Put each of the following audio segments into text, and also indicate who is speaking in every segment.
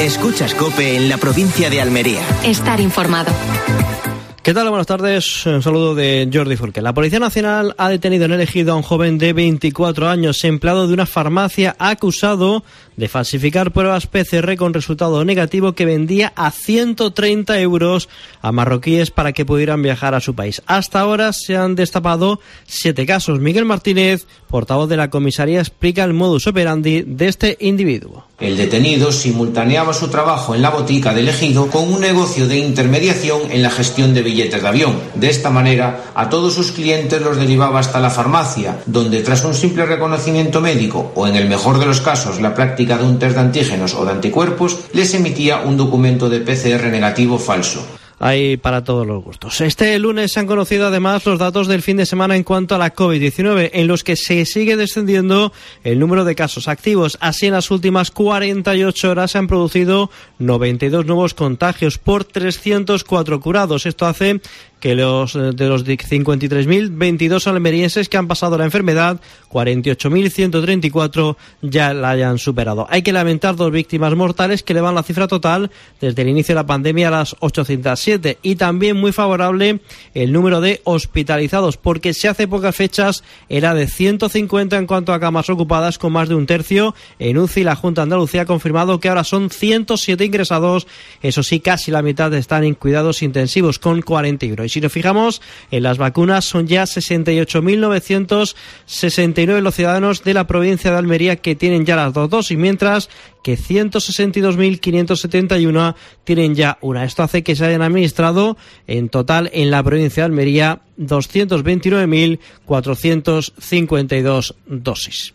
Speaker 1: Escuchas COPE en la provincia de Almería.
Speaker 2: Estar informado.
Speaker 3: ¿Qué tal? Buenas tardes. Un saludo de Jordi Furque. La Policía Nacional ha detenido en el Ejido a un joven de 24 años, empleado de una farmacia, acusado de falsificar pruebas PCR con resultado negativo que vendía a 130 euros a marroquíes para que pudieran viajar a su país. Hasta ahora se han destapado 7 casos. Miguel Martínez, portavoz de la comisaría, explica el modus operandi de este individuo.
Speaker 4: El detenido simultaneaba su trabajo en la botica del Ejido con un negocio de intermediación en la gestión de billetes de avión. De esta manera, a todos sus clientes los derivaba hasta la farmacia, donde tras un simple reconocimiento médico o en el mejor de los casos la práctica de un test de antígenos o de anticuerpos, les emitía un documento de PCR negativo falso.
Speaker 3: Hay para todos los gustos. Este lunes se han conocido además los datos del fin de semana en cuanto a la COVID-19, en los que se sigue descendiendo el número de casos activos. Así, en las últimas 48 horas se han producido 92 nuevos contagios por 304 curados. Esto hace que de los 53.022 almerienses que han pasado la enfermedad, 48.134 ya la hayan superado. Hay que lamentar 2 víctimas mortales que elevan la cifra total desde el inicio de la pandemia a las 807. Y también muy favorable el número de hospitalizados, porque si hace pocas fechas era de 150 en cuanto a camas ocupadas, con más de un tercio en UCI. La Junta de Andalucía ha confirmado que ahora son 107 ingresados. Eso sí, casi la mitad están en cuidados intensivos, con 41. Y si nos fijamos en las vacunas, son ya 68.969 los ciudadanos de la provincia de Almería que tienen ya las 2 dosis, mientras que 162.571 tienen ya una. Esto hace que se hayan administrado en total en la provincia de Almería 229.452 dosis.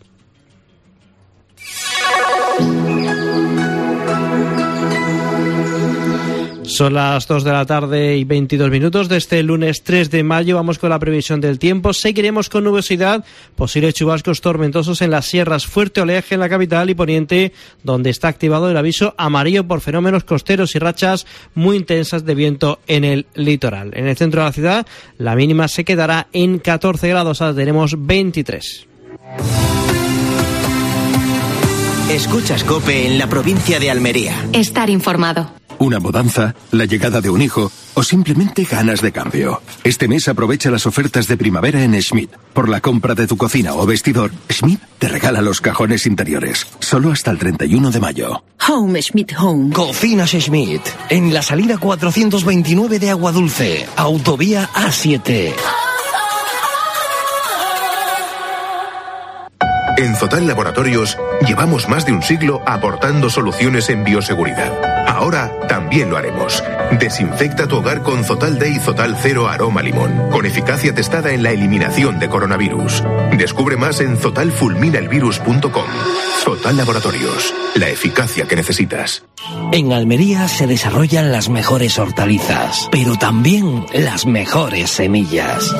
Speaker 3: Son las 2 de la tarde y 22 minutos de este lunes 3 de mayo. Vamos con la previsión del tiempo. Seguiremos con nubosidad, posibles chubascos tormentosos en las sierras, fuerte oleaje en la capital y poniente, donde está activado el aviso amarillo por fenómenos costeros y rachas muy intensas de viento en el litoral. En el centro de la ciudad, la mínima se quedará en 14 grados, ahora tenemos 23.
Speaker 1: Escuchas COPE en la provincia de Almería.
Speaker 2: Estar informado.
Speaker 5: Una mudanza, la llegada de un hijo o simplemente ganas de cambio. Este mes aprovecha las ofertas de primavera en Schmidt. Por la compra de tu cocina o vestidor, Schmidt te regala los cajones interiores. Solo hasta el 31 de mayo.
Speaker 6: Home Schmidt Home.
Speaker 7: Cocinas Schmidt. En la salida 429 de Aguadulce. Autovía A7.
Speaker 8: En Zotal Laboratorios llevamos más de un siglo aportando soluciones en bioseguridad. Ahora también lo haremos. Desinfecta tu hogar con Zotal Day Zotal Cero Aroma Limón, con eficacia testada en la eliminación de coronavirus. Descubre más en zotalfulminaelvirus.com. Zotal Laboratorios, la eficacia que necesitas.
Speaker 7: En Almería se desarrollan las mejores hortalizas, pero también las mejores semillas.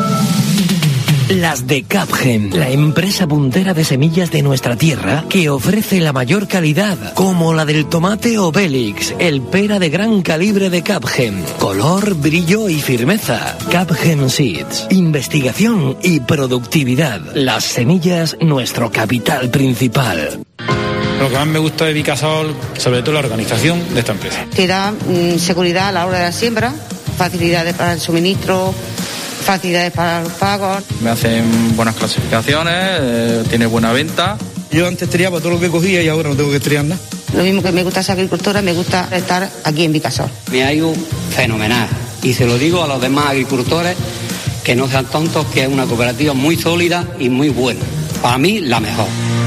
Speaker 7: Las de Capgen, la empresa puntera de semillas de nuestra tierra que ofrece la mayor calidad, como la del tomate Obelix, el pera de gran calibre de Capgen. Color, brillo y firmeza. Capgen Seeds. Investigación y productividad. Las semillas, nuestro capital principal.
Speaker 9: Lo que más me gusta de Vicasol, sobre todo la organización de esta empresa.
Speaker 10: Te da seguridad a la hora de la siembra, facilidades para el suministro, facilidades para los pagos.
Speaker 9: Me hacen buenas clasificaciones, tiene buena venta.
Speaker 11: Yo antes triaba todo lo que cogía y ahora no tengo que triar nada.
Speaker 10: Lo mismo que me gusta ser agricultora, me gusta estar aquí en Vicasol.
Speaker 12: Me ha ido fenomenal y se lo digo a los demás agricultores que no sean tontos, que es una cooperativa muy sólida y muy buena. Para mí, la mejor.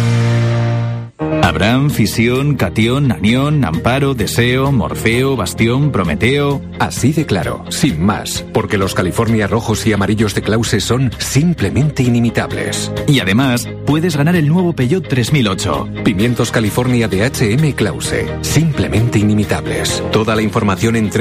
Speaker 13: Abraham, Fisión, Catión, Anión, Amparo, Deseo, Morfeo, Bastión, Prometeo.
Speaker 14: Así de claro, sin más, porque los California rojos y amarillos de Clause son simplemente inimitables.
Speaker 13: Y además, puedes ganar el nuevo Peugeot 3008.
Speaker 14: Pimientos California de H.M. Clause, simplemente inimitables. Toda la información en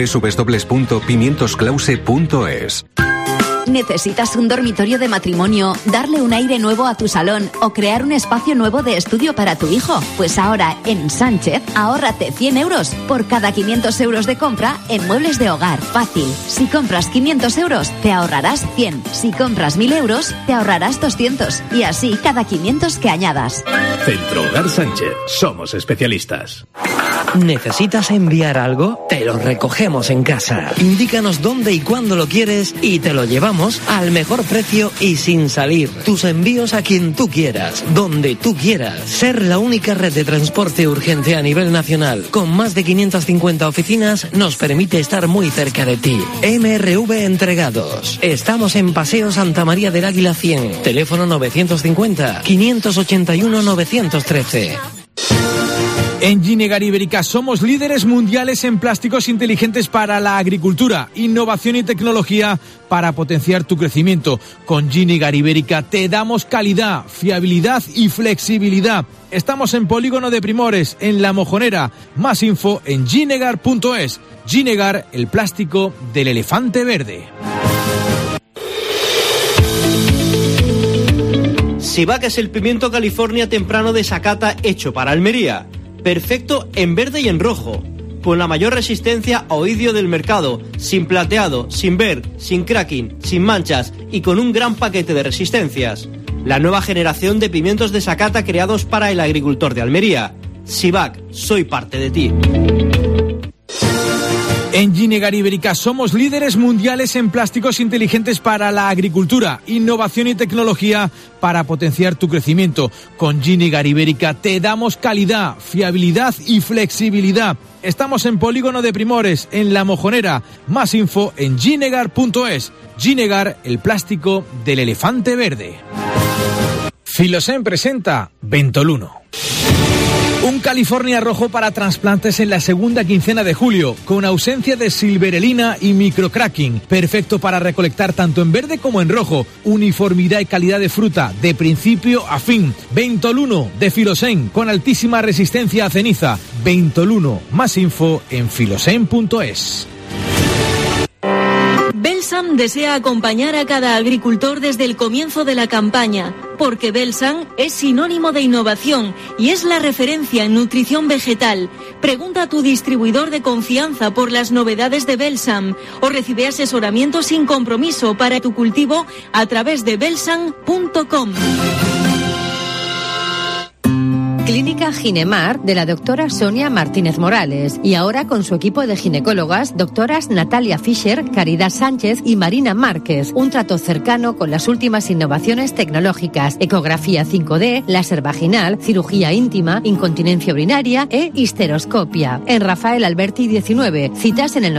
Speaker 14: www.pimientosclause.es.
Speaker 15: ¿Necesitas un dormitorio de matrimonio, darle un aire nuevo a tu salón o crear un espacio nuevo de estudio para tu hijo? Pues ahora en Sánchez, ahórrate 100 euros por cada 500 euros de compra en muebles de hogar. Fácil. Si compras 500 euros, te ahorrarás 100. Si compras 1.000 euros, te ahorrarás 200. Y así cada 500 que añadas.
Speaker 16: Centro Hogar Sánchez. Somos especialistas.
Speaker 7: ¿Necesitas enviar algo? Te lo recogemos en casa. Indícanos dónde y cuándo lo quieres y te lo llevamos al mejor precio y sin salir. Tus envíos a quien tú quieras, donde tú quieras. Ser la única red de transporte urgente a nivel nacional, con más de 550 oficinas, nos permite estar muy cerca de ti. MRV Entregados. Estamos en Paseo Santa María del Águila 100. Teléfono 950-581-913.
Speaker 6: En Ginegar Ibérica somos líderes mundiales en plásticos inteligentes para la agricultura, innovación y tecnología para potenciar tu crecimiento. Con Ginegar Ibérica te damos calidad, fiabilidad y flexibilidad. Estamos en Polígono de Primores, en La Mojonera. Más info en ginegar.es. Ginegar, el plástico del elefante verde.
Speaker 3: Sivac es el pimiento California temprano de Sakata hecho para Almería. Perfecto en verde y en rojo, con la mayor resistencia a oidio del mercado, sin plateado, sin ver, sin cracking, sin manchas y con un gran paquete de resistencias. La nueva generación de pimientos de Sakata creados para el agricultor de Almería. Sivac, soy parte de ti.
Speaker 6: En Ginegar Ibérica somos líderes mundiales en plásticos inteligentes para la agricultura, innovación y tecnología para potenciar tu crecimiento. Con Ginegar Ibérica te damos calidad, fiabilidad y flexibilidad. Estamos en Polígono de Primores, en La Mojonera. Más info en ginegar.es. Ginegar, el plástico del elefante verde. Filosen presenta Ventoluno. Un California rojo para trasplantes en la segunda quincena de julio, con ausencia de silverelina y microcracking. Perfecto para recolectar tanto en verde como en rojo. Uniformidad y calidad de fruta, de principio a fin. Ventoluno de Filosen, con altísima resistencia a ceniza. Ventoluno, más info en filosen.es.
Speaker 16: Belsam desea acompañar a cada agricultor desde el comienzo de la campaña, porque Belsam es sinónimo de innovación y es la referencia en nutrición vegetal. Pregunta a tu distribuidor de confianza por las novedades de Belsam o recibe asesoramiento sin compromiso para tu cultivo a través de belsam.com.
Speaker 17: Clínica Ginemar de la doctora Sonia Martínez Morales y ahora con su equipo de ginecólogas, doctoras Natalia Fischer, Caridad Sánchez y Marina Márquez. Un trato cercano con las últimas innovaciones tecnológicas, ecografía 5D, láser vaginal, cirugía íntima, incontinencia urinaria e histeroscopia. En Rafael Alberti 19, citas en el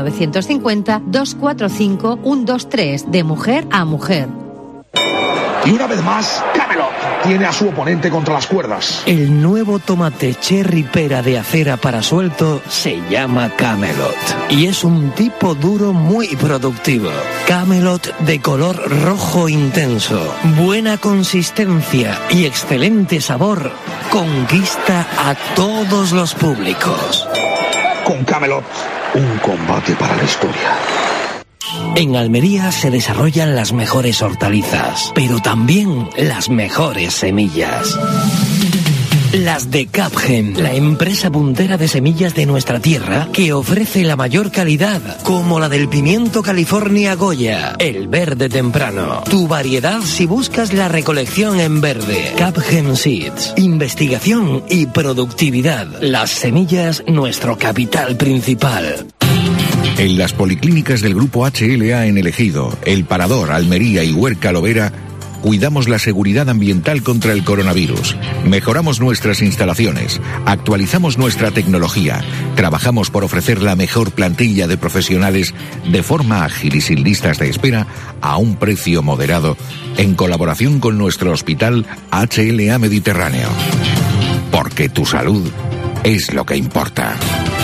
Speaker 17: 950-245-123, de mujer a mujer.
Speaker 18: Y una vez más, Camelot tiene a su oponente contra las cuerdas.
Speaker 7: El nuevo tomate cherry pera de acera para suelto se llama Camelot y es un tipo duro muy productivo. Camelot de color rojo intenso, buena consistencia y excelente sabor, conquista a todos los públicos.
Speaker 18: Con Camelot, un combate para la historia.
Speaker 7: En Almería se desarrollan las mejores hortalizas, pero también las mejores semillas. Las de Capgen, la empresa puntera de semillas de nuestra tierra que ofrece la mayor calidad, como la del pimiento California Goya, el verde temprano. Tu variedad si buscas la recolección en verde. Capgen Seeds, investigación y productividad. Las semillas, nuestro capital principal.
Speaker 19: En las policlínicas del Grupo HLA en El Ejido, El Parador, Almería y Huerca Lovera, cuidamos la seguridad ambiental contra el coronavirus, mejoramos nuestras instalaciones, actualizamos nuestra tecnología, trabajamos por ofrecer la mejor plantilla de profesionales de forma ágil y sin listas de espera a un precio moderado, en colaboración con nuestro hospital HLA Mediterráneo. Porque tu salud es lo que importa.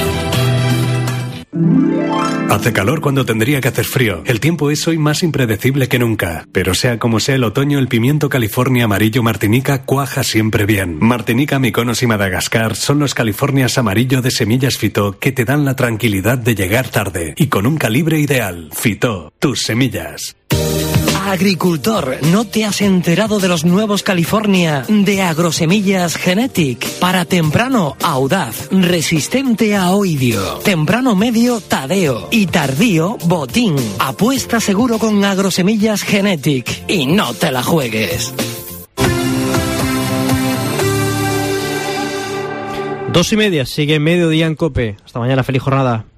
Speaker 20: Hace calor cuando tendría que hacer frío. El tiempo es hoy más impredecible que nunca. Pero sea como sea el otoño, el pimiento California amarillo Martinica cuaja siempre bien. Martinica, Mykonos y Madagascar son los Californias amarillo de semillas Fito que te dan la tranquilidad de llegar tarde y con un calibre ideal. Fito, tus semillas.
Speaker 7: Agricultor, ¿no te has enterado de los nuevos California de Agrosemillas Genetic? Para temprano, audaz, resistente a oidio. Temprano medio, Tadeo. Y tardío, Botín. Apuesta seguro con Agrosemillas Genetic. Y no te la juegues.
Speaker 3: 2:30, sigue Mediodía en COPE. Hasta mañana, feliz jornada.